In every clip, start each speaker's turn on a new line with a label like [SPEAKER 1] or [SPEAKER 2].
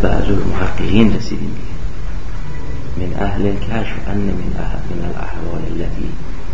[SPEAKER 1] بعض المحققین رسیدیم من اهل الکشف ان من الاحوال التي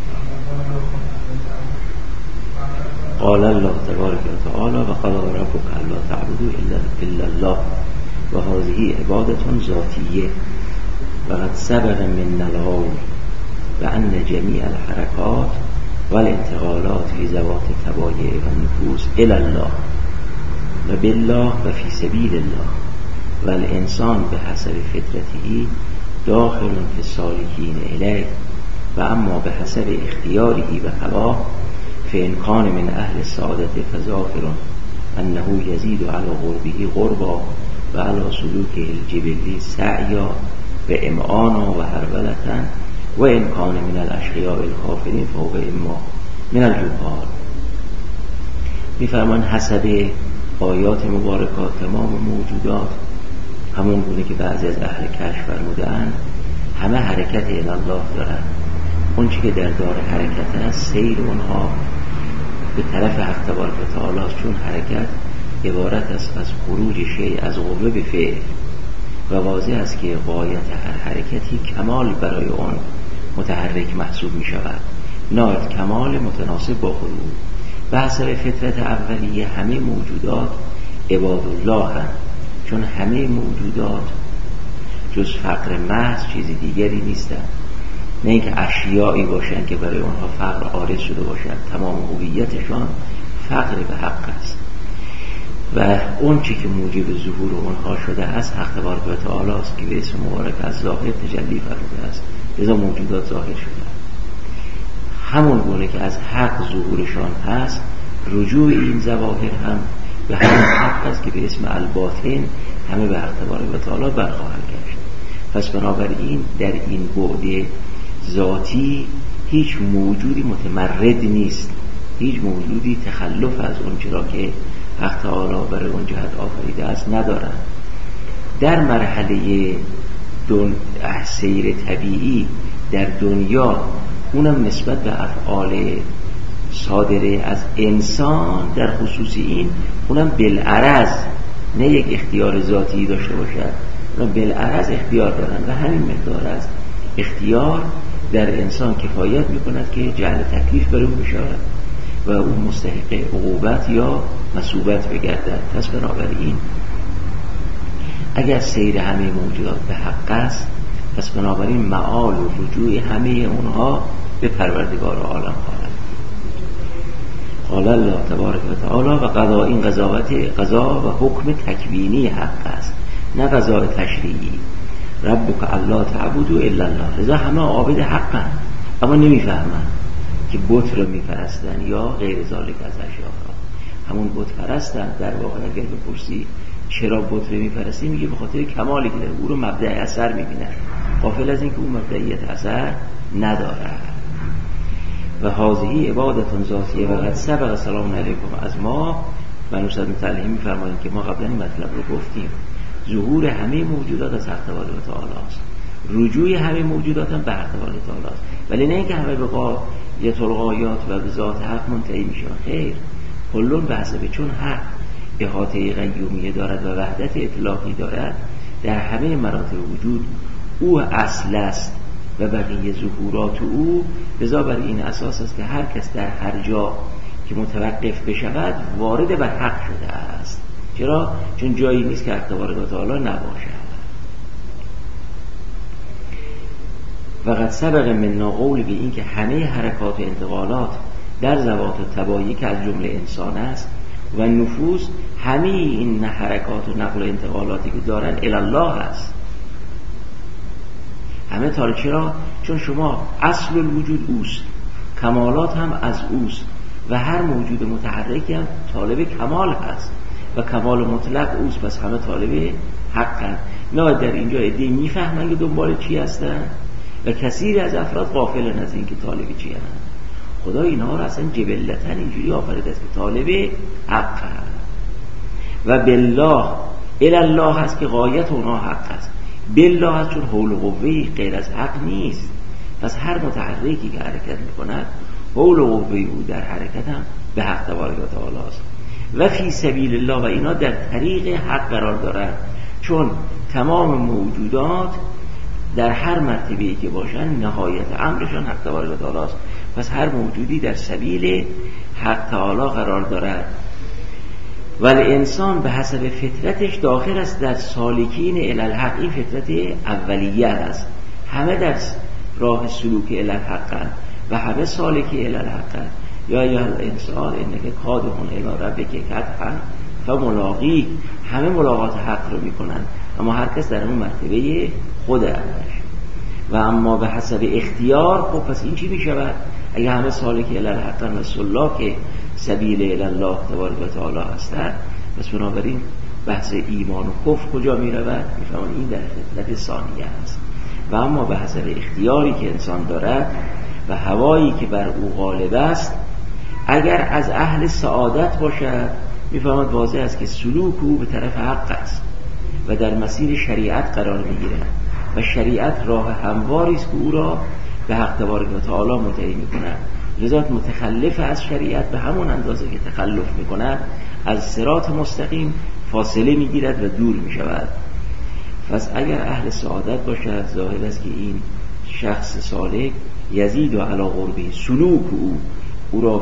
[SPEAKER 1] قال الله تبارک و تعالی و قضى ربک الا تعبدوا الا الله و هذه عبادة ذاتیه و قد سبق من القول و ان جمیع الحرکات والانتقالات فی ذوات الطبایع و النفوس الی الله و بالله و فی سبیل الله و الانسان به حسب فطرته داخل فی السالکین الیه و اما به حسب اختیاره و هواه فإن كان من اهل السعادة فذاكر انه يزيد على قربه قربا و على سلوكه الجبلی سعیا و امعانا و هرولتا و ان كان من الاشقیاء الکافرین فهو اما من الجهال. میفرمان حسب آیات مبارکات تمام موجودات همون گونه که بعضی از اهل کشف فرمودند همه حرکت الی الله دارن. اون چی که در دار حرکت است سیر اونها به طرف حق تبارک و تعالی است، چون حرکت عبارت است از خروج شیء از قوه به فعل و واضح است که غایت هر حرکتی کمال برای اون متحرک محسوب می شود، نهایت کمال متناسب با خود. به حسب فطرت اولیه همه موجودات عباد الله هستند، چون همه موجودات جز فقر محض چیزی دیگری نیستند، نه اینکه اشیایی باشند که برای اونها فقر عارض شده باشند. تمام هویتشان فقر به حق است و اون چی که موجب ظهور اونها شده است حق تبارک و تعالی است که به اسم مبارک از ظاهر تجلی فرموده است، لذا موجودات ظاهر شده. همون گونه که از حق ظهورشان هست، رجوع این ظواهر هم به همون حق است که به اسم الباطن همه به حق تبارک و تعالی برخواهند گشت. پس بنابراین در این بعد ذاتی هیچ موجودی متمرد نیست، هیچ موجودی تخلف از اون چرا که حق تعالی برای اون جهت آفریده است ندارن. در مرحله سیر طبیعی در دنیا اونم نسبت به افعال صادره از انسان در خصوص این اونم بالعرض نه یک اختیار ذاتی داشته باشد، اونم بالعرض اختیار دارن و همین مقدار است اختیار در انسان کفایت میکند که جعل تکلیف بر او بشود و او مستحق عقوبت یا مثوبت بگردد. پس بنابراین اگر سیر همه موجودات به حق است، پس بنابراین معال و رجوع همه اونها به پروردگار عالم خواهد. قال الله تبارک و تعالی و قضا، این قضا و حکم تکوینی حق است نه قضا تشریعی. ربک الا تعبدوا الا الله، لذا همه عابد حقن اما نمیفهمن که بت رو میپرستن یا غیر ذالک از اشیاء. همون بت پرستن. در واقع اگر بپرسی چرا بت رو میپرستی، میگه به خاطر کمالی که داره، او رو مبدأ اثر میبینن، غافل از این که او مبدأیت اثر نداره. و هذه عبادتون ذاتیه و قد سبق سلام علیکم از ما. منوصد متعلیم میفرمایند که ما قبلا این مطلب رو گفتیم، ظهور همه موجودات از حق تبارک و تعالی است، رجوع همه موجودات هم به حق تبارک و تعالی است، ولی نه اینکه همه به غایت الغایات و به ذات حق منتهی میشن. خیر، کلون به حسب چون حق احاطه قیومیه دارد و وحدت اطلاقی دارد، در همه مراتب وجود او اصل است و بقیه ظهورات او. لذا بر این اساس است که هر کس در هر جا که متوقف بشود وارد بر حق شده است. چرا؟ چون جایی نیست که حق تبارک و تعالی نباشد. وقد سبق من قول به این که همه حرکات و انتقالات در ذوات و طبایع که از جمله انسان است و نفوس، همه این حرکات و نقل و انتقالاتی که دارن الی الله است. همه تاره. چرا؟ چون شما اصل الوجود اوست، کمالات هم از اوست و هر موجود متحرکی هم طالب کمال هست و کمال مطلق اوست، پس همه طالب حقن. نه در اینجا عده‌ای میفهمن که دنبال چی هستن و کثیر از افراد غافلن از این که طالب چی هستن. خدا اینها را اصلا جبلتن اینجوری آفریده است که طالب حق هست و بالله الی الله هست که غایت اونها حق است. بالله هست چون حول و قوهی غیر از حق نیست. پس هر متحرکی که حرکت میکند حول و قوه او در حرکت هم به حق تبارک و تعالی است. و فی سبیل الله، و اینا در طریق حق قرار دارن، چون تمام موجودات در هر مرتبه‌ای که باشن نهایت امرشان حق تبارک و تعالی است. پس هر موجودی در سبیل حق تعالی قرار دارد. ولی انسان به حسب فطرتش داخل است در سالکین الی الحق. این فطرت اولیه است. همه در راه سلوک الی الحق و همه سالکی الی الحق. یا ایها الانسان انک کادح الی ربک کدحا فملاقیه. همه ملاقات حق رو میکنن، اما هر کس در اون مرتبه خود اولش. و اما به حسب اختیار، خب پس این چی میشود؟ اگه همه سالک الی الحق و سلاک سبیل الی الله تبارک و تعالی هستند، پس بنابراین بحث ایمان و کفر کجا میرود؟ میفهمون این در خدمت ثانیه است. و اما به حسب اختیاری که انسان دارد و هوایی که بر او غالب است، اگر از اهل سعادت باشد، میفهمد واضح است که سلوک او به طرف حق است و در مسیر شریعت قرار میگیرد و شریعت راه همواری است که او را به حق تبارک و تعالی منتهی میکند. لذا متخلف از شریعت به همون اندازه که تخلف میکند از صراط مستقیم فاصله میگیرد و دور میشود. پس اگر اهل سعادت باشد، ظاهر است که این شخص سالک یزید و علی قربه، سلوک او را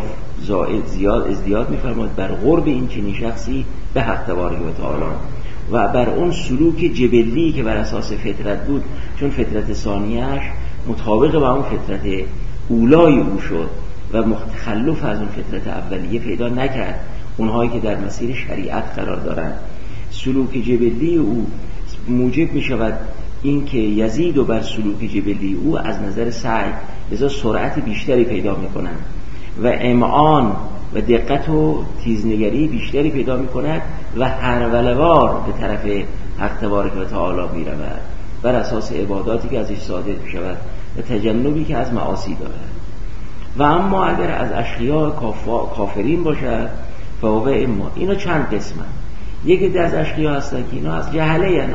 [SPEAKER 1] ازدیاد می‌فرماید بر قرب این چنین شخصی به حق تبارک و تعالی و بر اون سلوک جبلی که بر اساس فطرت بود، چون فطرت ثانیه‌اش مطابق با اون فطرت اولای او شد و متخلف از اون فطرت اولیه پیدا نکرد. اونهایی که در مسیر شریعت قرار دارند، سلوک جبلی او موجب می‌شود این که یزید و بر سلوک جبلی او از نظر سعی، لذا سرعت بیشتری پیدا می‌کنند و امعان و دقت و تیزنگری بیشتری پیدا می‌کند و هر ولوار به طرف حق تبارک و تعالی می‌رود بر اساس عباداتی که ازش صادر می‌شود و تجنبی که از معاصی دارد. و اما اگر از اشقیا کافرین باشد، فهو اما، اینا چند قسمن. یکی از اشقیا هستن که اینا از جهله، یعنی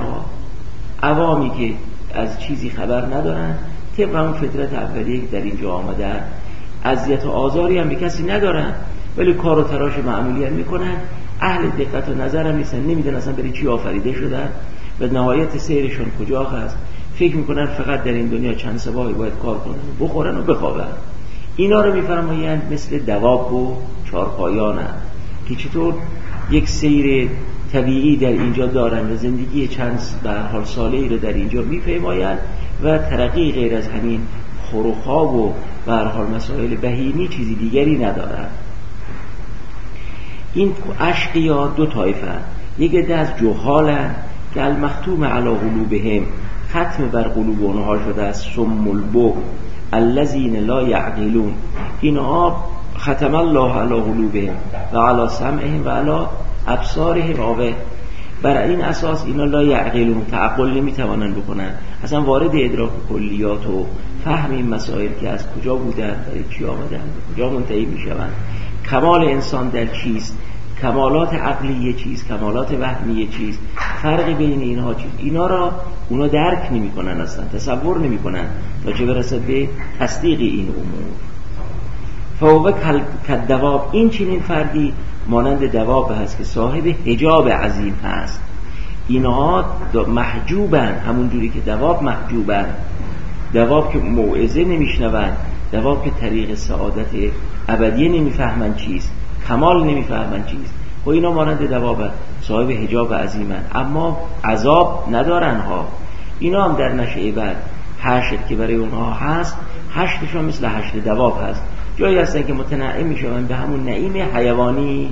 [SPEAKER 1] عوامی که از چیزی خبر ندارن، طبق همون فطرت اولیه که در اینجا آمدن، اذیت و آزاری هم به کسی ندارن ولی کار و تراش معمولی هم میکنن، اهل دقت و نظر هم نیستن، نمیدونن اصلا برای چی آفریده شدن و نهایت سیرشون کجا هست. فکر میکنن فقط در این دنیا چند صباحی باید کار کنن، بخورن و بخوابن. اینا رو میفرمایند مثل دواب و چارپایانن که چطور یک سیر طبیعی در اینجا دارن و زندگی چند به هر حال ساله‌ای رو در اینجا میپیمایند و ترقی غیر از همین خور و خواب و به هر حال مسائل بهیمی چیزی دیگری ندارن. این اشقیا دو طایفه، یک عده از جهالن که المختوم علی قلوبهم، ختم بر قلوب اونها شده است، سم البکم الذین لا یعقلون، اینها ختم الله علی قلوبهم و علی سمعهم و علی ابصارهم غاوه. برای این اساس اینا لا یعقلون، تعقل نمیتوانن بکنن، اصلا وارد ادراک کلیات و فهم این مسائل که از کجا بودن، برای چی آمدن، کجا منتهی میشوند، کمال انسان در چیست، کمالات عقلی چیست، کمالات وهمی چیست، فرق بین اینها چیست، اینا را اونا درک نمیکنن، اصلا تصور نمیکنن تا چه برسه به تصدیق این امور. فهو کالدواب، این چنین فردی مانند دواب هست که صاحب حجاب عظیم هست. اینها محجوبن، همون جوری که دواب محجوبن، دواب که موعظه نمیشنون، دواب که طریق سعادت ابدیه نمیفهمن چیست، کمال نمیفهمن چیست، و اینا مانند دوابن، صاحب حجاب عظیمن، اما عذاب ندارن ها. اینا هم در نشعه بعد حشر که برای اونها هست، حشرشون مثل حشر دواب هست، جایی هستن که متنعم میشون به همون نعیم حیوانی.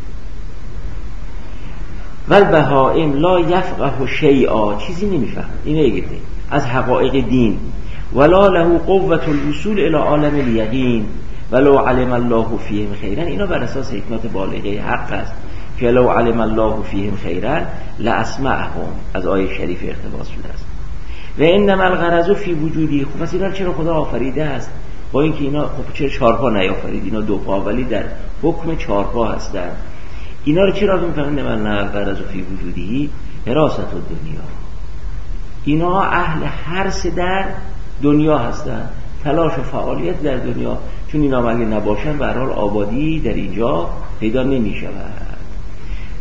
[SPEAKER 1] والبهائم لا یفقه شیئا، چیزی نمیفهم، اینه یکی از حقایق دین. ولا له قوة الوصول الى عالم الیقین ولو علم الله فیهم خیرا، اینا بر اساس حکمت بالغه حق است که لو علم الله فیهم خیرا لاسمعهم، از آیه شریف اقتباس شده است. و انما الغرض فی وجودی، خب پس اینا چرا خدا آفریده است؟ با اینکه اینا خب چرا چهارپا نیافرید، اینا دو پا ولی در حکم چهارپا هستند. اینا رو چرا میفهمند من الغرض فی وجودی حراست الدنیا، اینا اهل حرس در دنیا هستند، تلاش و فعالیت در دنیا، چون اینا اگه نباشن به هر حال آبادی در اینجا پیدا نمی شود.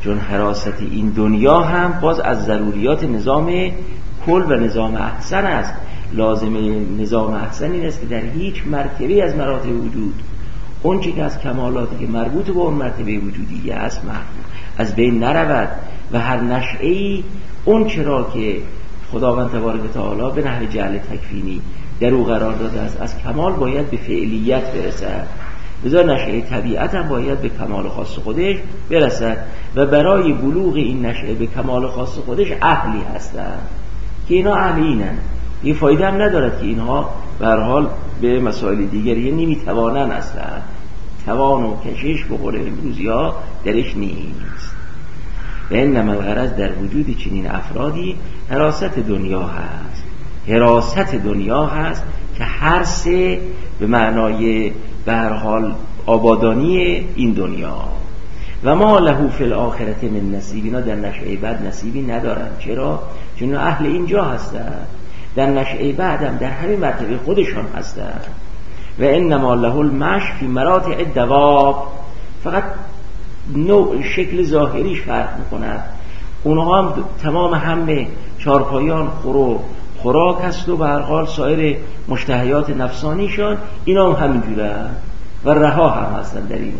[SPEAKER 1] چون حراست این دنیا هم باز از ضروریات نظام کل و نظام احسن است. لازم نظام احسن این است که در هیچ مرتبه از مراتب وجود اون چی که از کمالاتی که مربوط به اون مرتبه وجودی است از بین نرود و هر نشعه‌ای اون چرا که خداوند تبارک و تعالی به نحو جعل تکوینی در او قرار داده است از کمال باید به فعلیت برسد، لذا نشعه طبیعت هم باید به کمال خاص خودش برسد و برای بلوغ این نشعه به کمال خاص خودش اهلی هستند که اینا اهل اینن. یه فایده هم ندارد که اینها به هر حال به مسائل دیگری نمیتوانن، اصلا توان و کشش به قول امروزی ها درش نیست. و انما الغرض در وجود چنین افرادی حراست دنیا هست. حراست دنیا هست که هر سه به معنای به هر حال آبادانی این دنیا. و ما له فی الاخرة من نصیب، اینا در نشعه بعد نصیبی ندارن. چرا؟ چون اهل اینجا هستن، در نشعه بعد هم در همین مرتبه خودشان هستن. و انما له المشی فی مراتع الدواب، فقط نوع شکل ظاهریش فرق میکند. اونها هم تمام همه چارپایان خوراک هست و به هر حال سایر مشتهیات نفسانیشان اینا هم همینجوره و رها هم هستن در این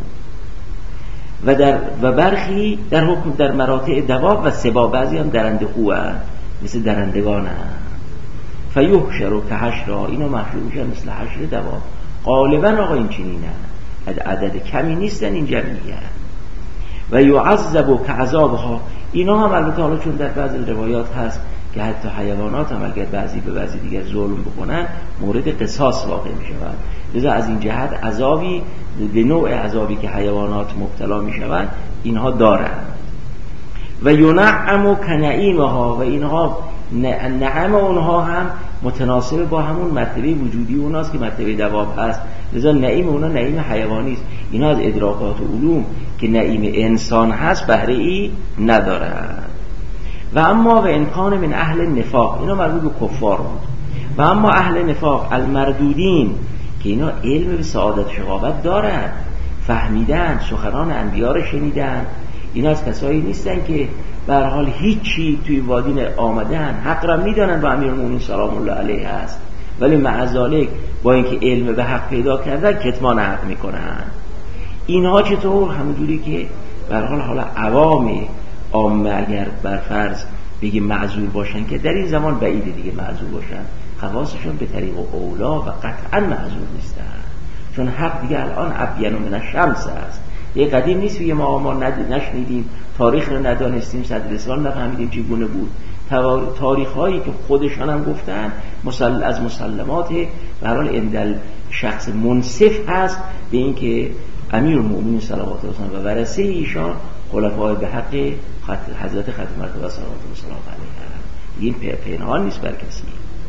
[SPEAKER 1] و برخی در حکم در مراتع دواب و سبا، بعضی هم درنده خواه مثل درندگان هم فیحشر که حشرها، اینا محشور میشن مثل حشر دواب. غالبا آقا این چنینه، عدد کمی نیستن این جمعیه. و یعذب که عذابها، اینا هم البته حالا چون در بعض روایات هست که حتی حیوانات هم اگر بعضی به بعضی دیگر ظلم بکنن مورد قصاص واقع می شود. لذا از این جهت عذابی به نوع عذابی که حیوانات مبتلا می شود اینها دارند. و ینعم کنعیمها، و اینها نعم اونها هم متناسب با همون مرتبه وجودی اوناست که مرتبه دواب هست. لذا نعیم اونا نعیم حیوانی است. اینا از ادراکات و علوم که نعیم انسان هست بهره ای ندارند. و اما و انکان من اهل نفاق، اینا مربوط به کفار بود. و اما اهل نفاق المردودین که اینا علم به سعادت شقاوت دارن، فهمیدن، سخنان انبیا رو شنیدن، اینا از کسایی نیستن که به هر حال هیچی توی وادین آمدن، حق را میدانن با امیرالمومنین سلام الله علیه هست، ولی مع ذالک با اینکه علم به حق پیدا کردن کتمان حق میکنن. اینها چطور؟ همونجوری که به هر حال حالا عوام عامه اگر بر فرض بگه معذور باشن که در این زمان بعیده دیگه معذور باشن، خواصشون به طریق اولا و قطعا معذور نیستن، چون حق دیگه الان ابین من الشمس است. یه قدیم نیست که ما نشنیدیم، تاریخ رو ندانستیم، صدر اسلام نفهمیدیم چگونه بود. تاریخ هایی که خودشان هم گفتن از مسلمات به هر حال عند شخص منصف هست به این که امیرالمومنین صلوات الله و ورثه ایشان خلفای به حق حضرت ختم مرتبه صلوات الله علیه، این پنهان نیست بر کسی.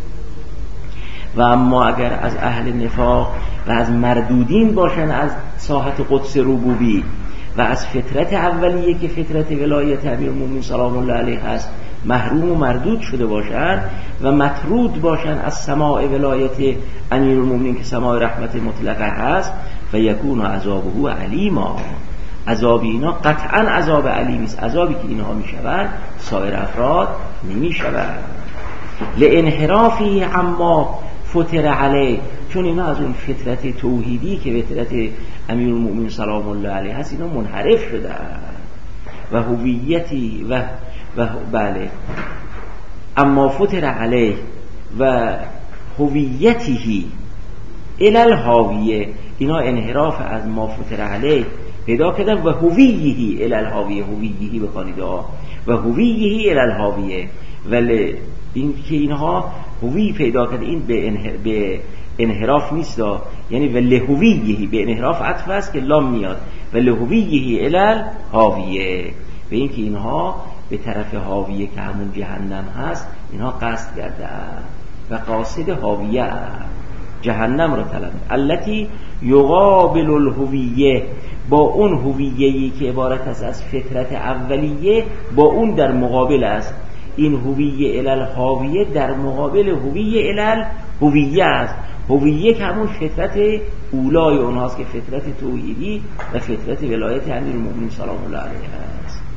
[SPEAKER 1] و اما اگر از اهل نفاق و از مردودین باشن از ساحت قدس ربوبی و از فطرت اولیه که فطرت ولایت امیرالمومنین سلام الله علیه هست محروم و مردود شده باشن و مطرود باشن از سماع ولایت امیرالمومنین که سماع رحمت مطلقه هست و یکون عذابه علیما، عذاب اینا قطعا عذاب علیمی است. عذابی که اینها میشوند سایر افراد نمیشوند. لانحرافی اما فطر علیه، چون اینا از اون فطرت توحیدی که فطرت امیرالمومنین سلام الله علیه هست اینا منحرف شدن و هویتی و بله اما فطر علیه و هویتی الالهاویه، اینا انحراف از ما فطر علیه پیدا کردن و هویهی الالهاویه، هویهی بخوانید و هویهی الالهاویه، ولی این که اینها هوی پیدا کرد این به انحراف نیست، یعنی ولی هویهی به انحراف عطف است که لام میاد، ولی هویهی الالهاویه، به این که اینها به طرف هاویه که همون جهنم هست اینها قصد کردن و قاصد هاویه جهنم رو طلب، التی یقابل الهویه، با اون هویه‌ای که عبارت است از فطرت اولیه با اون در مقابل است. این هویه الالهاویه در مقابل هویه الالهویه است. هویه که همون فطرت اولای اونهاست که فطرت توحیدی و فطرت ولایت امیرالمومنین سلام الله علیه است.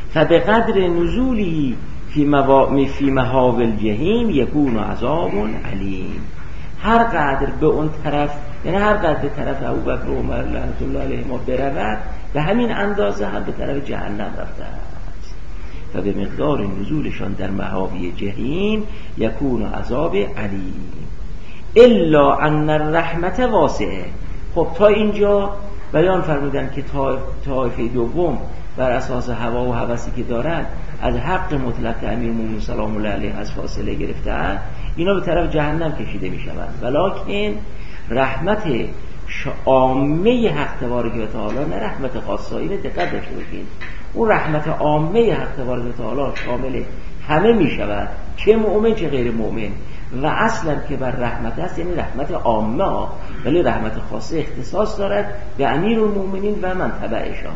[SPEAKER 1] فبقدر نزولی فی مهاو الجحیم یکون عذاب علیم. هر قدر به اون طرف، یعنی هر قدر به طرف ابوبکر و عمر لعنت الله علیهما برود، به همین اندازه هم به طرف جهنم رفته است. و به مقدار نزولشان در مهاوی جحیم یکون عذاب علیم. الا ان الرحمت واسعه. خب تا اینجا بیان فرمودن که طایفه دوم بر اساس هوا و هوسی که دارن از حق مطلق امیرالمومنین سلام الله علیه از فاصله گرفتن، اینا به طرف جهنم کشیده می شوند. ولکن رحمت عامه حق تبارک و تعالی، نه رحمت خاصه، اینه دقت داشته باشید، اون رحمت عامه حق تبارک و تعالی شامل همه می شود، چه مؤمن چه غیر مؤمن. و اصلا که بر رحمت است یعنی رحمت عامه، ولی رحمت خاصه اختصاص دارد به امیرالمومنین و من تبعشان.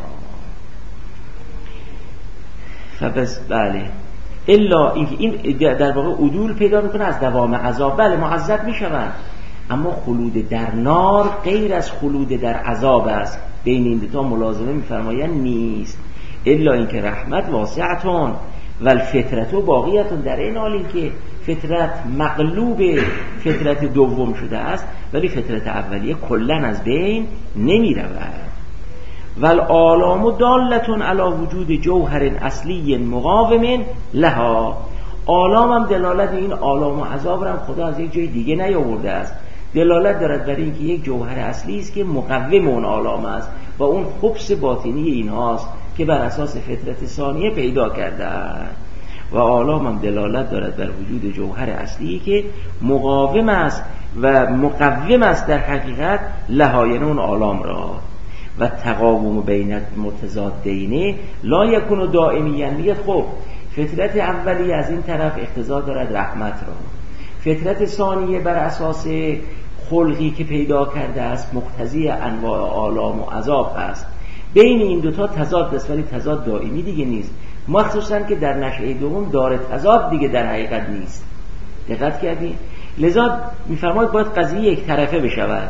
[SPEAKER 1] فبس بله الا این در واقع عدول پیدا میکنه از دوام عذاب. بله معذب میشوند، اما خلود در نار غیر از خلود در عذاب است. بین این دو تا ملازمه میفرمایند نیست. الا اینکه رحمت واسعتون و الفطرت باقیتون، در این حال که فطرت مغلوب فطرت دوم شده است، ولی فطرت اولیه کلن از بین نمی رود. والآلام دالتون علی وجود جوهر اصلی مقاوم لها. آلام هم دلالت، این آلام و عذاب هم خدا از یک جای دیگه نیاورده است، دلالت دارد بر اینکه یک جوهر اصلی است که مقوم اون آلام است و اون خبث باطنی اینهاست که بر اساس فطرت ثانیه پیدا کردند. و آلام هم دلالت دارد بر وجود جوهر اصلی که مقاوم است و مقوم است در حقیقت لهاین اون آلام را. و تقاوم بین متضادین لا یکون دائمیاً. میگه خب فطرت اولیه از این طرف اقتضا دارد رحمت را، فطرت ثانیه بر اساس خلقی که پیدا کرده است مقتضی انواع آلام و عذاب است. بین این دوتا تضاد است، ولی تضاد دائمی دیگه نیست، مخصوصا که در نشأه دوم داره تضاد دیگه در حقیقت نیست. دقت کردی؟ لذا میفرماید باید قضیه یک طرفه بشود.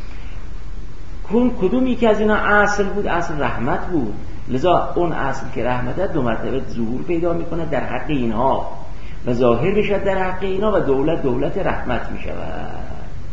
[SPEAKER 1] کدومی که از اینا اصل بود؟ اصل رحمت بود. لذا اون اصل که رحمت دو مرتبه ظهور پیدا میکنه در حق اینها و ظاهر بشد در حق اینا و دولت رحمت میشود.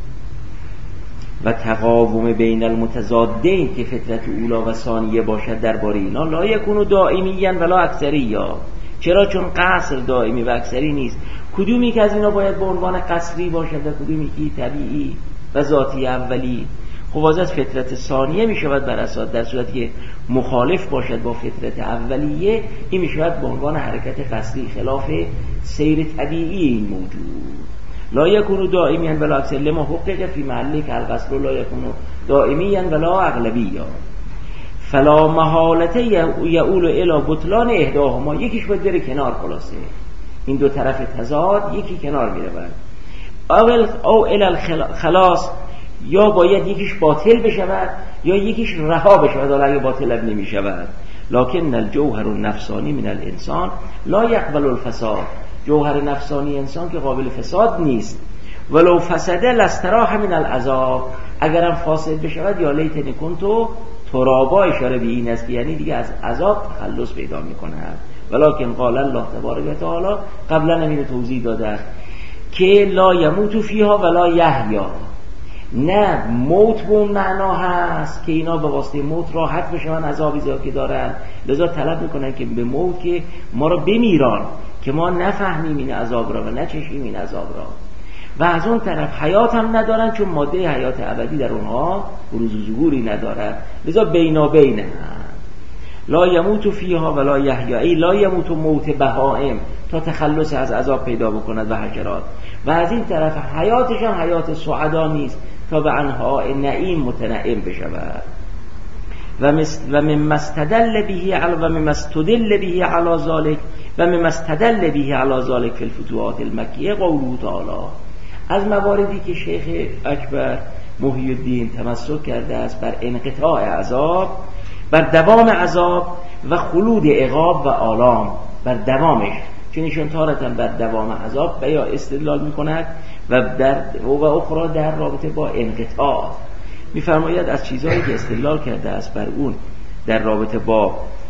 [SPEAKER 1] و تقاوم بین المتضادین که فطرت اولا و ثانیه باشد درباره اینا لا یکونو دائمیاً ولا اکثریه. چرا؟ چون قصر دائمی و اکثری نیست. کدومی که از اینا باید به عنوان قصری باشد و کدومی که طبیعی و ذاتی اولی؟ خب از فطرت ثانیه می شود بر اساس، در صورتی که مخالف باشد با فطرت اولیه، این می شود به عنوان حرکت قصری خلاف سیر طبیعی این موجود. لا یکونو دائمیاً ولا اکثر لما حقق فی محله که القصر لا یکونو دائمیاً ولا اغلبیه. فلا محالته یعول الی بطلان احداهما. یکیش باید بره کنار. خلاصه این دو طرف تضاد یکی کنار می رود. او الی الخلاص، یا باید یکیش باطل بشود یا یکیش رها بشود. حالا اگه باطل نمی شود، لکن الجوهر النفسانی من الانسان لا یقبل الفساد. جوهر نفسانی انسان که قابل فساد نیست. ولو فسده لاستراح من العذاب. اگرم فاسد بشود یا لیتنی کنتو ترابا، اشاره به این است که یعنی دیگه از عذاب تخلص پیدا میکند. ولکن قال الله تبارک و تعالی، قبلا همین توضیح داده که لا یموت فیها ولا یحیا. نه موت به اون معنا هست که اینا به واسطه موت راحت بشن عذابی که دارن، لذا طلب میکنن که به موت که ما رو بمیران که ما نفهمیم این عذاب را و نچشیم این عذاب را. و از اون طرف حیات هم ندارن، چون ماده حیات ابدی در اونها بروز و ظهوری ندارد، لذا بینابینه. لا یموت فیها ولا یحیا، ای لا یموت موت بهائم، تا تخلص از عذاب پیدا بکند و حشرات. و از این طرف حیاتش هم حیات سعدا نیست، تا به انواع نعیم متنعم بشود. و مما استدل به علی ذلک و مما استدل به علی ذلک فی الفتوحات المکیه قوله تعالی. از مواردی که شیخ اکبر محی الدین تمسک کرده است بر انقطاع عذاب، بر دوام عذاب و خلود عقاب و آلام، بر دوامش، چون ایشون تارتاً بر دوام عذاب یا استدلال میکند و اخرى در رابطه با انقطاع. میفرماید از چیزهایی که استدلال کرده است بر اون در رابطه با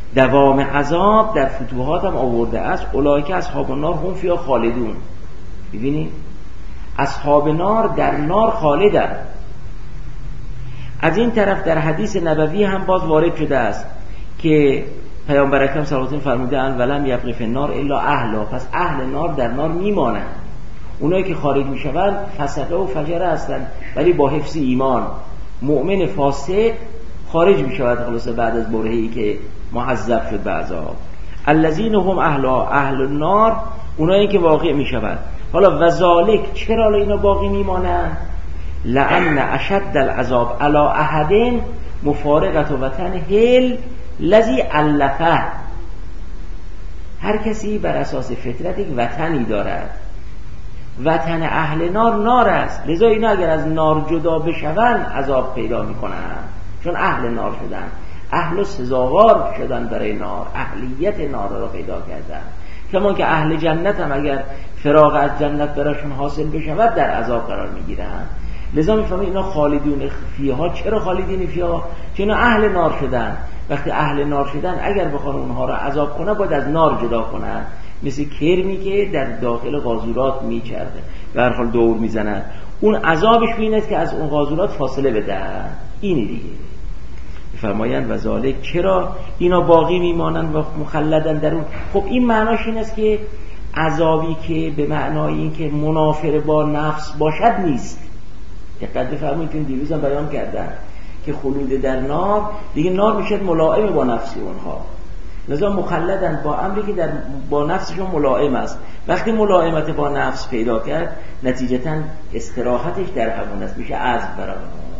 [SPEAKER 1] دوام عذاب در فتوحات هم آورده است. اولئک اصحاب النار هم فیها خالدون. ببینید اصحاب نار در نار خالدن. از این طرف در حدیث نبوی هم باز وارد شده است که پیامبر اکرم صلی الله علیه و آله فرموده اند ولم یبق فی النار الا اهلها، پس اهل نار در نار میمانند. اونایی که خارج میشوند فسقه و فجره هستند ولی با حفظ ایمان. مؤمن فاسق خارج میشود خلاصه بعد از برهه‌ای که معذب شد به عذاب. الذین هم اهل النار، اونایی که واقع میشوند. حالا وذالک، چرا اینا باقی میمانند؟ لأن اشد العذاب علی احد مفارقت وطنه الذی علفه. هر کسی بر اساس فطرت یک وطنی دارد. وطن اهل نار نار است، لذا اینا اگر از نار جدا بشوند عذاب پیدا میکنند، چون اهل نار شدن، اهل سزاوار شدن برای نار، اهلیت نار را پیدا کردن. کما که اهل جنت هم اگر فراغ از جنت براشون حاصل بشود در عذاب قرار میگیرند. لذا میفهمید اینا خالدون فیها. چرا خالدین فیها؟ چون اهل نار شدن. وقتی اهل نار شدن اگر بخوان اونها را عذاب کنه باید از نار جدا کنن، مثل کرمی که در داخل قاذورات میچرده به هر حال دور میزنن. اون عذابش اینه که از اون قاذورات فاصله بدن. اینی دیگه فرمایند و ذالک، چرا اینا باقی میمانند و مخلدن در اون. خب این معناش این است که عذابی که به معنای این که منافر با نفس باشد نیست. دقت بفرمایید که دیروز هم بیان کردن که خلود در نار دیگه نار میشه ملائم با نفس اونها، لذا مخلدن با امری که با نفسشون ملائم است. وقتی ملائمت با نفس پیدا کرد نتیجتاً استراحتش در همون است، میشه عذب برای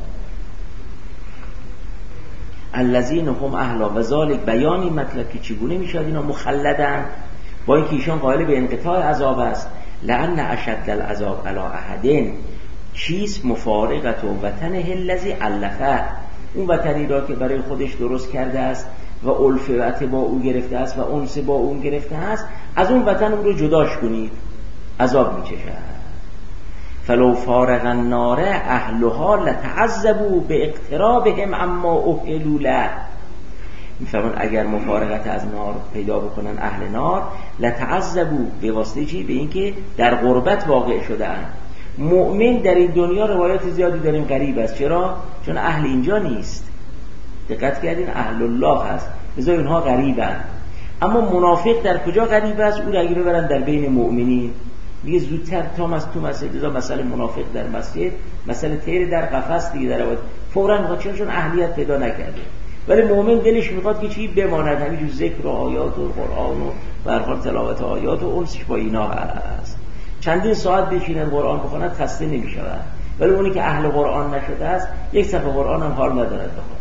[SPEAKER 1] الذین هم اهلا و ذالک. بیانی مطلب که چگونه میشد اینا مخلدن، با اینکه ایشان قائل به انقطاع عذاب است. لأن اشد العذاب علی احد چیست؟ مفارقت و وطنه الذی علفه، اون وطنی را که برای خودش درست کرده است و الفت با او گرفته است و انس با اون گرفته است، از اون وطن اون رو جداش کنید عذاب میچشد. فلو فارق النار اهلها لتعذبوا باقترابهم اما اهلوا له. میفرمان اگر مفارقت از نار پیدا بکنن اهل نار، لتعذبوا به واسطه چی؟ به اینکه در غربت واقع شدن. مؤمن در این دنیا روایات زیادی داریم غریب است. چرا؟ چون اهل اینجا نیست. دقت کردین اهل الله هست، لذا اینها غریبن. اما منافق در کجا غریب است؟ او را اگه ببرن در بین مؤمنین دیگه زودتر تا تو مسجد، مثلا منافق در مسجد مثلا تیر در قفس دیگه در آورد فوراً میخواد، چون اهلیت پیدا نکرده. ولی مؤمن دلش میخواد که چی بماند، همینجور ذکر و آیات و قرآن و به هر حال تلاوت آیات و انسش با اینا هست. چندین ساعت بشینن قرآن بخونن خسته نمیشود. ولی اونی که اهل قرآن نشده است یک صفحه قرآن هم حال ندارد بخونه.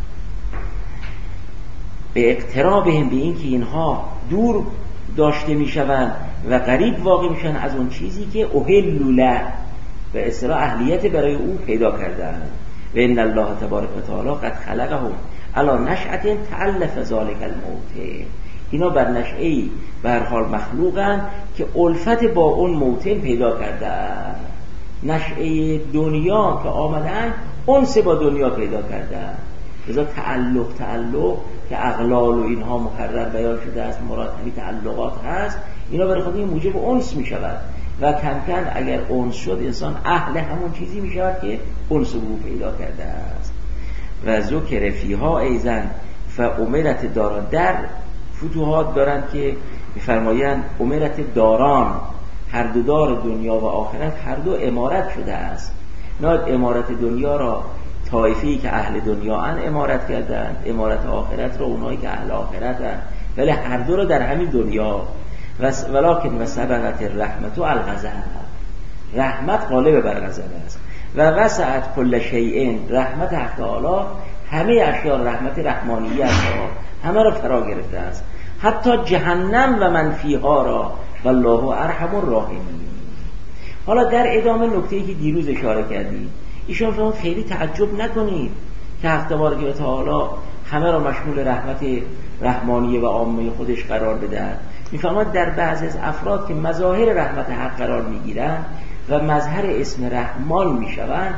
[SPEAKER 1] به اقترابهم، به این که اینها دور داشته میشوند و غریب واقع میشن از اون چیزی که اهلوا له، به اصطلاح اهلیت برای او پیدا کردند. و ان الله تبارک و تعالی قد خلقهم علی نشأة تعلف ذلک الموت. اینا بر نشأه‌ای به هر حال مخلوقن که الفت با اون موتن پیدا کردن. نشأه دنیا که آمدن انس با دنیا پیدا کردن. لذا تعلق که اغلال و اینها مکرر بیان شده است، مراتبی تعلقات هست، اینا برای خود این موجب انس می شود و کم کم اگر انس شد انسان اهل همون چیزی می شود که انس او پیدا کرده است. و ذکر فیها ایزن فامرت داران، در فتوحات دارن که میفرمایند امرت داران، هر دو دار دنیا و آخرت هر دو امارت شده است. نه امارت دنیا را طایفه‌ای که اهل دنیا ان امارت کردند، امارت آخرت را اونایی که اهل آخرت ان، ولی هر دو را در همین دنیا. ولکن و سبقت الرحمت الغضب، رحمت غالب بر غضب است. و وسعت کل شیء، رحمت حق تعالی همه اشیاء رحمت رحمانیه است، همه را فرا گرفته است، حتی جهنم و من فیها را، والله ارحم الراحمین. حالا در ادامه نکته‌ای که دیروز اشاره کردیم، ایشون شما خیلی تعجب نکنید که حق تبارک و تعالی همه را مشمول رحمت رحمانیه و عامه خودش قرار بده. میفهمد در بعضی از افراد که مظاهر رحمت حق قرار میگیرن و مظهر اسم رحمان میشوند،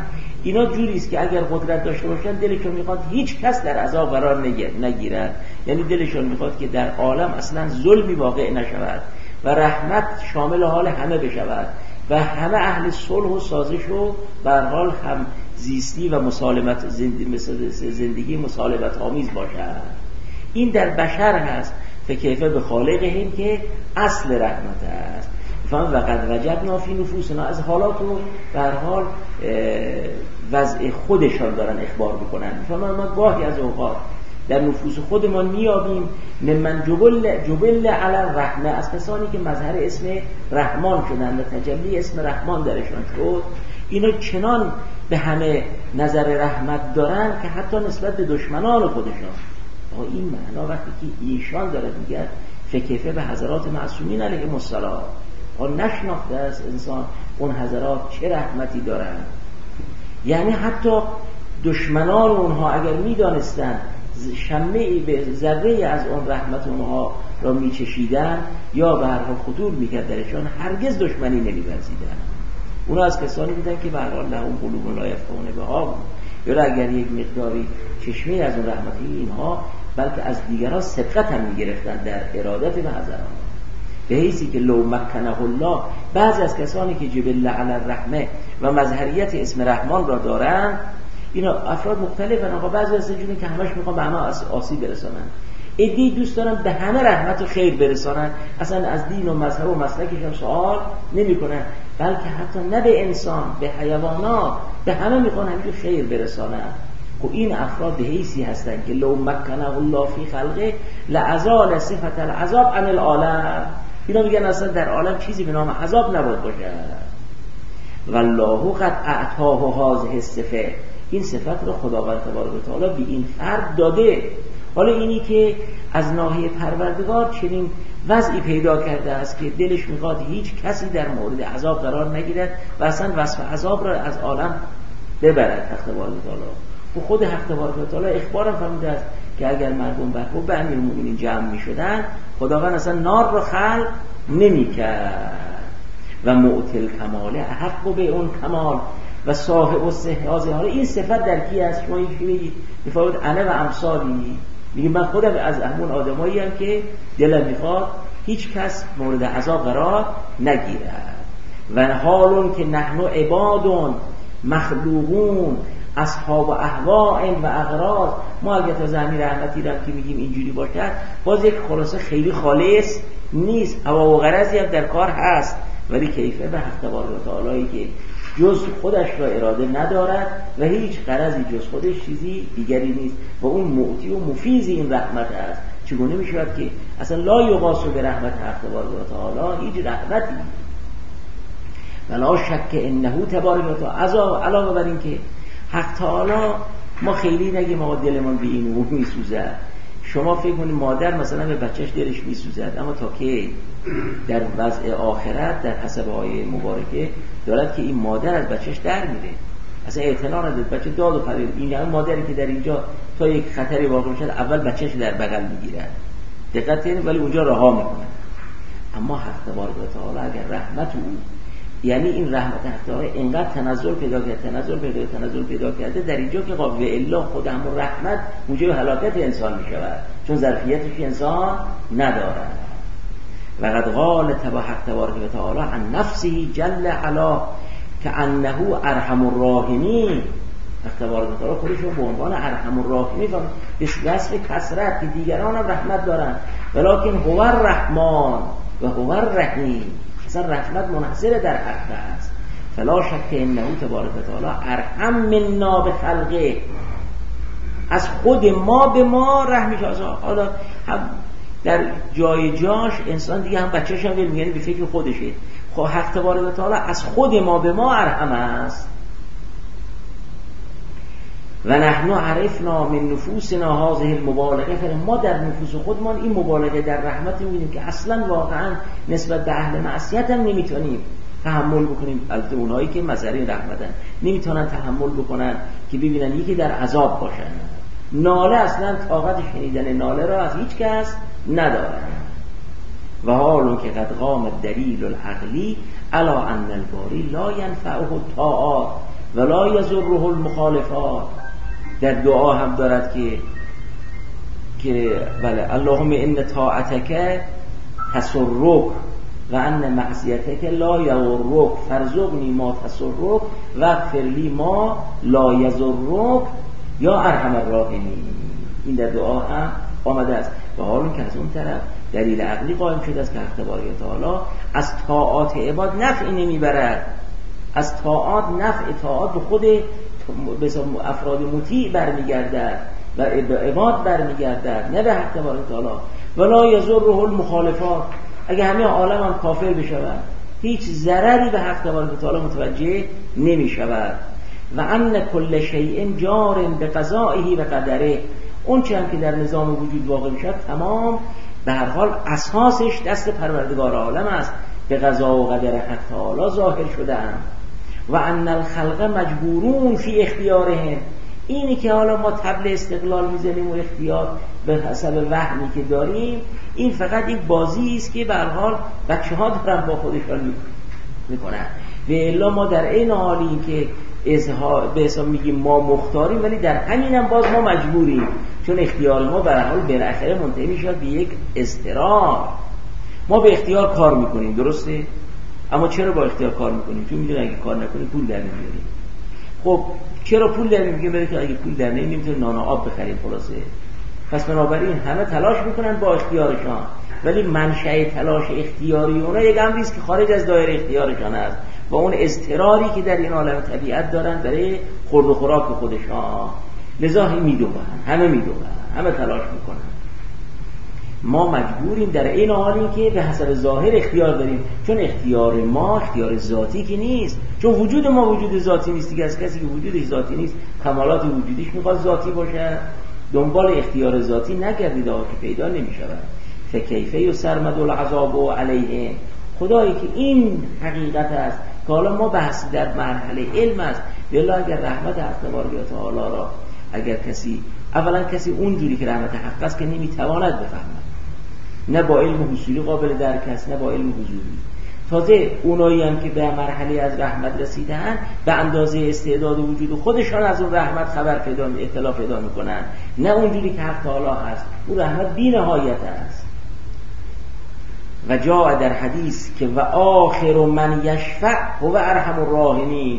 [SPEAKER 1] اینا جوریست که اگر قدرت داشته باشن دلشون میخواد هیچ کس در عذاب قرار نگیرد، یعنی دلشون میخواد که در عالم اصلا ظلمی واقع نشود و رحمت شامل حال همه بشود و همه اهل صلح و سازش و به هر حال هم زیستی و مسالمت زندگی مسالمت آمیز باشد. این در بشر هست، فکیفه به خالقهم که اصل رحمت است. فهم وقد وجدنا فی نفوسنا، از حالات و به هر حال وضع خودشان دارن اخبار بکنن. فهم ما گاهی از اوقات در نفوس خودمان میابیم من جبل علی الرحمه، از کسانی که مظهر اسم رحمان شدن و تجلی اسم رحمان درشان شد، اینا چنان به همه نظر رحمت دارن که حتی نسبت به دشمنان خودشان. این معنا وقتی که ایشان داره میگه فکیفه به حضرات معصومین علیهم السلام، نشناخته است انسان اون حضرات چه رحمتی دارن. یعنی حتی دشمنان اونها اگر میدانستن شمعی به ذره از اون رحمت اونها را میچشیدن یا به هر حال خطور میکرد درشان، هرگز دشمنی نمی‌ورزیدن. اونا از کسانی بودن که به هر حال لهم قلوب لا یفقهون بها بود، یا اگر یک مقداری چشمه از اون رحمتی اینها، بلکه از دیگران سبقت هم میگرفتن در ارادت به حضران، به حیثی که لو مکنه الله، بعضی از کسانی که جبل علی الرحمه و مظهریت اسم رحمان را دارن، اینا افراد مختلفن. آقا بعضی از جونی که همش میخوان به همه آسیب برسانن، عده‌ای دوست دارن به همه رحمت و خیر برسانن، اصلا از دین و مذهب و مسلکش هم سوال نمیکنن، بلکه حتی نه به انسان، به حیوانات، به همه میخوان همین خیر برسانن. و این افراد به حیثی هستن که لو مکنه الله فی خلقه لعزال صفت العذاب عن العالم، اینا میگن اصلا در عالم چیزی به نام عذاب نباید باشه. والله قد اعطاه هذه الصفه، این صفت رو خداوند تبارک و تعالی به این فرد داده. حالا اینی که از ناحیه پروردگار چنین وضعی پیدا کرده است که دلش میخواد هیچ کسی در مورد عذاب قرار نگیرد و اصلا وصف عذاب را از عالم ببرد حق تبارک و تعالی. و خود حق تبارک و تعالی اخبار فرموده است که اگر مردم به امیرالمومنین جمع میشدن، خداوند اصلا نار را خلق نمیکرد و معطل کماله احق به اون کمال و صاحب الصحازه. حالا این صفت در کی است؟ شما این میگید میفرماید انا و امثالی، میگه من خودم از همون آدمایی ام که دلم میخواد هیچ کس مورد عذاب قرار نگیرد. و حالون که نحن عبادون مخلوقون اصحاب اهواء و اغراض، ما اگه تا زمین رحمتی رو که میگیم اینجوری باشد، باز یک خلاصه خیلی خالص نیست، هوا و غرضی هم در کار هست، ولی کیفه به حق تبارک و تعالی که جز خودش را اراده ندارد و هیچ غرضی جز خودش چیزی دیگری نیست و اون معطی و مفیض این رحمت است. چگونه میشود که اصلا لا یقاس به رحمت حق تبارک و تعالی هیچ رحمتی ولا شک انه تبارک و تعالی. علاوه بر این که حق تعالی ما خیلی نگیم ما دلمون به این او میسوزد. شما فکر کنید مادر مثلا به بچهش دلش میسوزد، اما تا که در وضع آخرت در حسب آیه مبارکه دارد که این مادر از بچهش در میره، اصلا اعتنا نداره، بچه داد و فریاد. این همه مادری که در اینجا تا یک خطری واقع شد اول بچهش در بغل میگیرد، دقت کنید، ولی اونجا رها میکنه. اما حق تبارک و تعالی اگر رحمت او، یعنی این رحمت حق تعالی اینقدر تنزل پیدا کرده در اینجا که قابل الا خود همون رحمت موجب هلاکت انسان میشود، چون ظرفیتش انسان ندارد. و قد قال حق تبارک و تعالی عن نفسه جل علا که انه ارحم الراحمین. حق تبارک و تعالی خودش رو به عنوان ارحم الراحمین به وصف کثرت که دیگران هم رحمت دارن، ولکن هو الرحمن و هو الرحیم، اصلا رحمت منحصر در حق است. فلا شک انه تبارک و تعالی ارحم منا به خلقه، از خود ما به ما رحمش. حالا هم در جای جاش انسان دیگه هم بچه‌ش هم میگن به فکر خودشه. خب حق تبارک و تعالی از خود ما به ما ارحم است. و نحن عرفنا من نفوسنا هذه المبالغه، ما در نفوس خودمان این مبالغه در رحمت می‌بینیم که اصلا واقعا نسبت به اهل معصیت هم نمیتونیم تحمل بکنیم. البته اونایی که مظهری رحمتن نمیتونن تحمل بکنن که ببینن یکی در عذاب باشن. ناله اصلا طاقت شنیدن ناله را از هیچ کس ندارن. و حالون که قد قام الدلیل العقلی علی ان الباری لا ينفعه الطاعات ولا یضره المخالفات. در دعا هم دارد که بله اللهم ان طاعتک تسرک و ان معصیتک لا یضرک فرزقنی ما تسرک و اغفر لی ما لا یضرک یا ارحم الراحمین. این در دعا هم آمده است. و حالا که از اون طرف دلیل عقلی قائم شده است که حق تبارک و تعالی از طاعات عباد نفعی نمیبرد. از طاعات نفع طاعات به خود افراد مطیع برمیگردد و عباد برمیگردد، نه به حق تبارک و تعالی. ولا یضره المخالفات. اگه همه عالم هم کافر بشوند هیچ ضرری به حق تبارک و تعالی متوجه نمیشود. و ان کل شیء جار بقضائه و قدره. اون چه هم که در نظام وجود واقع میشد تمام به هر حال اساسش دست پروردگار عالم است، به قضا و قدر حق تعالی ظاهر شده‌اند. و ان الخلق مجبورون فی اختیارهم. اینی که حالا ما طبل استقلال میزنیم و اختیار به حسب وهمی که داریم، این فقط یک بازی است که به هر حال بچه‌ها دارن با خودشان میکنن. و الا ما در این حالی که به حساب میگیم ما مختاریم، ولی در همینم باز ما مجبوریم، چون اختیار ما به هر حال بالاخره منتهی میشه به یک اضطرار. ما به اختیار کار میکنیم، درسته؟ اما چرا با اختیار کار میکنیم؟ چون میدونیم اگه کار نکنیم پول در نمیاریم. خب چرا پول در نمیاریم؟ برای که اگه پول در نمیاریم تو نان و آب بخریم خلاصه. پس بنابراین همه تلاش میکنن با اختیارشان، ولی منشأ تلاش اختیاری اونا یک امری است که خارج از دایره اختیارشان است و اون اضطراری که در این عالم طبیعت دارن برای خورد و خوراک خودشان. لذا میدونن، همه میدونن، همه تلاش میکنن. ما مجبوریم در این حالی که به حسب ظاهر اختیار داریم، چون اختیار ما اختیار ذاتی که نیست، چون وجود ما وجود ذاتی نیست دیگه. از کسی که وجودش ذاتی نیست کمالات وجودیش میخواد ذاتی باشه، دنبال اختیار ذاتی نگردید که پیدا نمیشود. فکیفه یسرمد العذاب علیه. خدایی که این حقیقت است که حالا ما بحث در مرحله علم است. بلا اگر رحمت حق تبارک و تعالی را اگر کسی اولا کسی اونجوری که رحمت حق است که نمیتواند بفهمد، نه با علم حصولی قابل درک است نه با علم حضوری. تازه اونایی هم که به مرحله از رحمت رسیدن به اندازه استعداد و وجود خودشان از اون رحمت خبر پیدا اطلاع پیدا میکنن، نه اونجوری که حق تعالی هست. اون رحمت بی نهایت است. و جاء در حدیث که و آخر من یشفع هو ارحم الراحمین.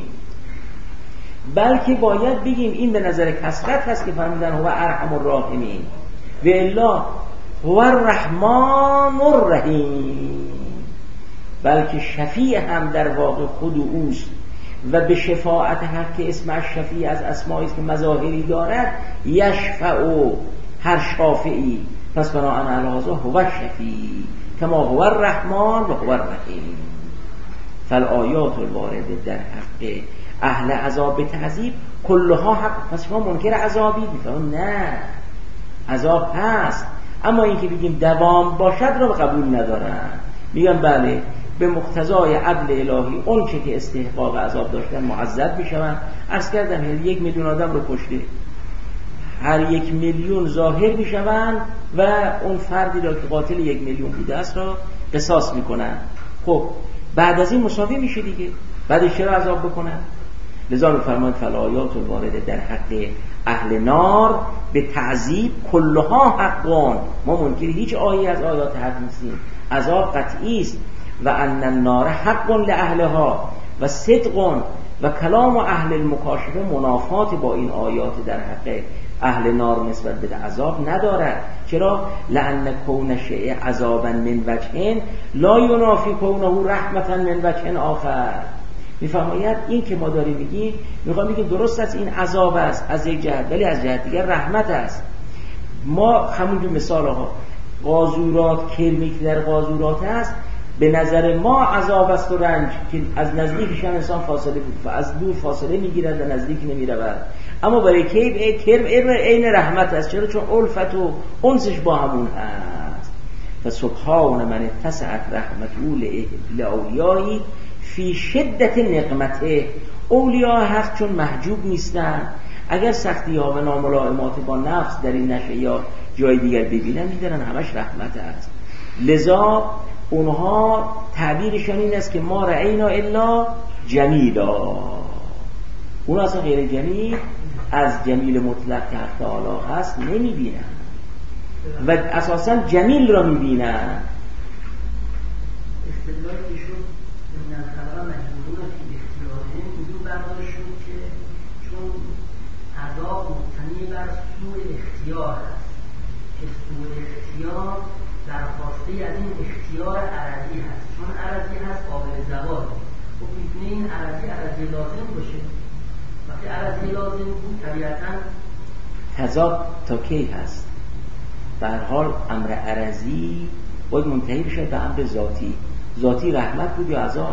[SPEAKER 1] بلکه باید بگیم این به نظر کثرت هست که فرمودن هو ارحم الراحمین، و الا هو الرحمن الرحیم. بلکه شفیع هم در واقع خود اوست و به شفاعت حق که اسم شفیع از اسمایی است که مظاهری دارد، یشفع هر شافعی. پس بناهن علی هو شفیع کما هو الرحمن و هو الرحیم. فالآیات الوارده در حق اهل عذاب به تعذیب کلها حق. پس ما منکر عذابی میگیم نه، عذاب هست، اما این که بگیم دوام باشد رو قبول ندارن. میگن بله به مقتضای عدل الهی اون چه که استحقاق عذاب داشتن معذب میشوند. عرض کردم 1 میلیون آدم رو کشته، هر 1 میلیون ظاهر میشوند و اون فردی را که قاتل 1 میلیون بوده است را قصاص میکنن. خب بعد از این مساوی میشه دیگه، بعدش چرا عذاب بکنن؟ لذا میفرماید فالآیات الوارده در حق اهل نار به تعذیب کلها حقان. ما منکر هیچ آیه از آیات حق نیستیم، عذاب قطعی است. و ان النار حق لاهلها و صدق و کلام اهل المکاشفه منافات با این آیات در حق اهل نار نسبت به عذاب ندارد. چرا؟ لأن کون شیء عذابا من وجه لا ینافی کونه رحمتا من وجه آخر. میفرماید این که ما داریم میگیم، میخوام بگیم درست است این عذاب است از یک جهت، ولی از جهت دیگر رحمت است. ما همونجور مثال ها قاذورات کرمی که در قاذورات هست، به نظر ما عذاب است و رنج که از نزدیکش هم انسان فاصله بود، از دور فاصله میگیرد و نزدیک نمیرود. اما برای کرم عین رحمت است. چرا؟ چون الفت و انسش با همون هست. فسبحان من اتسعت رحمته لاولیایی فی شدت نقمته. اولیاء حق چون محجوب نیستن، اگر سختی ها و ناملائمات با نفس در این نشه یا جای دیگر ببینن میدونن همش رحمت است. لذا اونها تعبیرشان این است که ما رأینا الا جمیلا. اون اصلا غیر جمیل از جمیل مطلق که حق تعالی هست نمیبینن و اساسا جمیل را میبینن.
[SPEAKER 2] استدلالی که شد من الخلق مجبورون فی اختیارهم اینجور برداشت شد که چون عذاب مبتنی بر سوء اختیار است که سوء اختیار درخواسته از این اختیار عرضی هست، چون عرضی هست قابل زوال. خب میتونه این عرضی لازم باشه. وقتی عرضی لازم بود طبیعتاً
[SPEAKER 1] تضاد تا کی هست؟ به هر حال امر عرضی باید منتهی بشه به امر ذاتی. ذاتی رحمت بود یا عذاب؟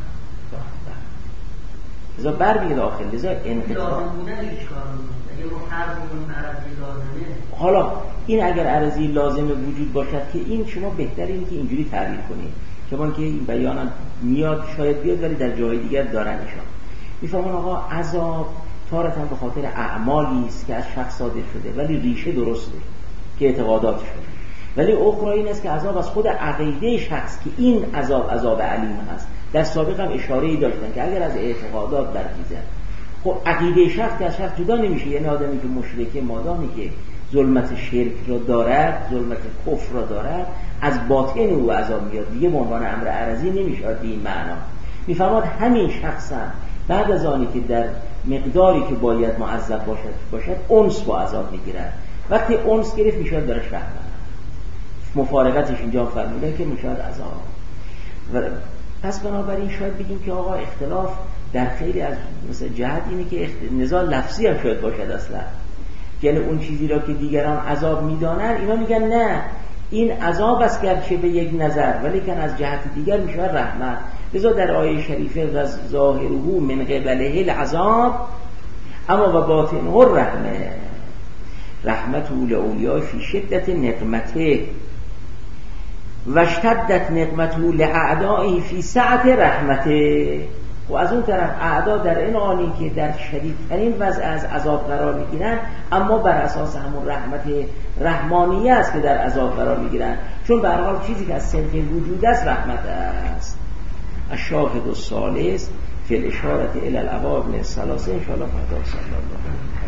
[SPEAKER 1] لذا برمیگه داخل، لذا انقطاع
[SPEAKER 2] لازم بودن اشکال میکنه. اگه ما فرض میکنیم عرضی لازمه،
[SPEAKER 1] حالا این اگر عرضی لازمه وجود باشد که این شما بهتره این که اینجوری تعبیر کنید، چون که این بیانم میاد شاید بیاد ولی در جای دیگر دارنشان میفهمون آقا عذاب تارتاً به خاطر اعمالی است که از شخص صادر شده ولی ریشه درسته که اعتقادات شده، ولی اخرى این است که عذاب از خود عقیده شخص که این عذاب علیم هست. در سابق هم اشاره‌ای داشتن که اگر از اعتقادات برخیزد خب عقیده شخص که از شخص جدا نمیشه. یعنی آدمی که مشرکه مادامی که ظلمت شرک را دارد، ظلمت کفر را دارد، از باطن او عذاب میاد، دیگه به عنوان امر عرضی نمیشه به این معنا. میفهمد همین شخص هم بعد از آنی که در مقداری که باید معذب باشد انس با عذاب میگیرد. وقتی انس گرفت میشد درش رحمت، مفارقتش اینجا فرموده که میشد عذاب. و پس بنابراین شاید بگیم که آقا اختلاف در خیلی از مثلا جهت اینه که نزاع لفظی هم شاید باشد اصلا، یعنی اون چیزی را که دیگران عذاب میدانن اینا میگن نه این عذاب است گرچه به یک نظر ولی که از جهت دیگر میشه رحمت. لذا در آیه شریفه ظاهره من قبله العذاب اما و باطنه الرحمه رحمت اولیاء فی شدت نقمته و اشتدت نقمته لاعدائه فی سعت رحمته. و از اون طرف اعدا در این حالی که در شدیدترین وضع از عذاب قرار میگیرن اما بر اساس همون رحمت رحمانیه است که در عذاب قرار میگیرن، چون به هر حال چیزی که از صدق وجود است رحمت است. الشاهد الثالث فی الاشاره الی الابواب الثلاثه ان شاء الله.